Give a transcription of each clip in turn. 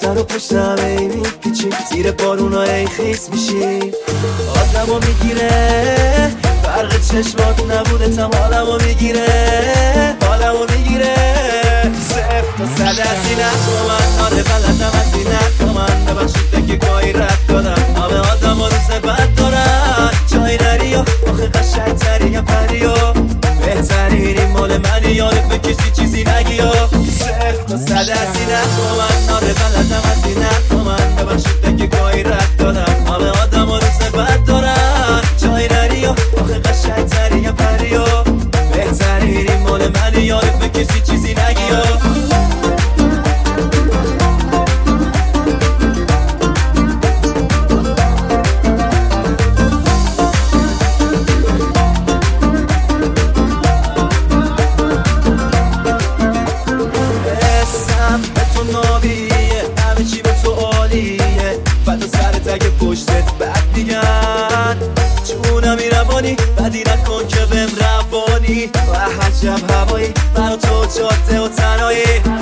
سر و پشتم ای میپیچی، زیر بارونا ای خیس میشی. آدمو میگیره فرق چشمات نبوده تم، حالمو میگیره حالمو میگیره. 0 تا 100 از اینت با من، آره بلدم از اینت با من. ببخشید که گاهی رد دادم، همه آدم ها روز بد دارن. جای نری و آخه قشنگ تری یا پری و بهترینی مال منی، یاد به کسی چیزی نگی و 0 تا 100 از اینت با من، آره بلدم از اینت با من. ببخشید که گاهی رد دادم، همه آدم ها روز بد دارن. جای نری و آخه قشنگ تری یا پری و بهترینی مال منی، یاد به کسی چیزی نگی و همه چی با تو عالیه، فدا سرت اگه پشتت بد میگن. جونمی روانی بدی نکن که بهم روانی، و عجب هوایی برا تو جاده و تنهایی.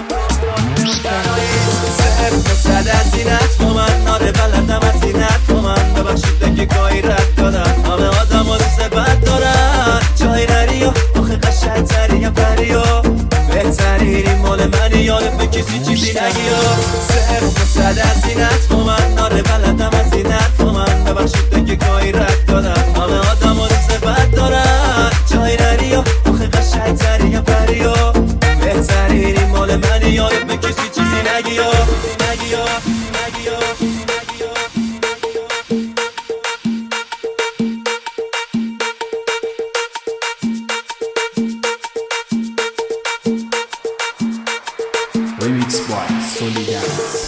0 تا 100 از اینت با من، آره بلدم از اینت با من. ببخشید اگه گاهی رد دادم، همه آدم ها روز بد دارن. جای نری و آخه قشنگ تری یا پری و بهترینی مال منی، یاد به کسی چیزی نگی و 0 تا 100 از اینت با من، آره بلدم از اینت با من. ببخشید اگه گاهی رد دادم، همه آدم ها روز بد دارن. جای نری و آخه قشنگ تری یا پری و بهترینی مال منی، یاد به کسی چیزی نگی و نگی و نگی و نگی و Remix by Sony Dance.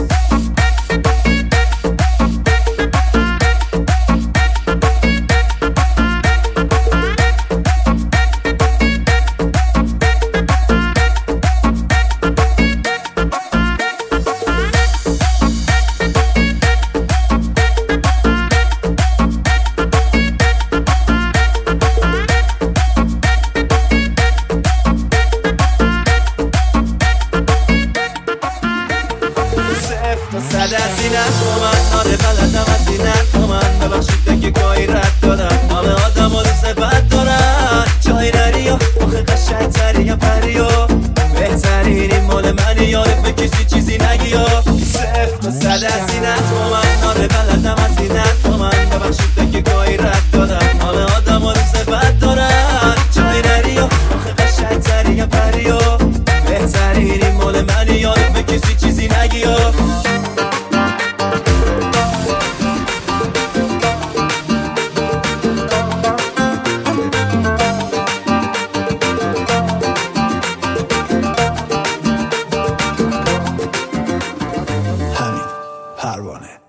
تا 100 از اینت با من، آره بلدم از اینت با من. ببخشید که گاهی رد دادم، همه آدم ها روز بد دارن. جای نری و آخه قشنگ تری یا پری و بهترینی مال منی، یاد به کسی چیزی نگی و 0 تا 100 از اینت با من، آره بلدم از اینت با من. ببخشید که گاهی رد دادم، همه آدم ها روز بد دارن. جای نری و آخه قشنگ تری یا پری و بهترینی مال منی، یاد به کسی چیزی نگی و همین پروانه.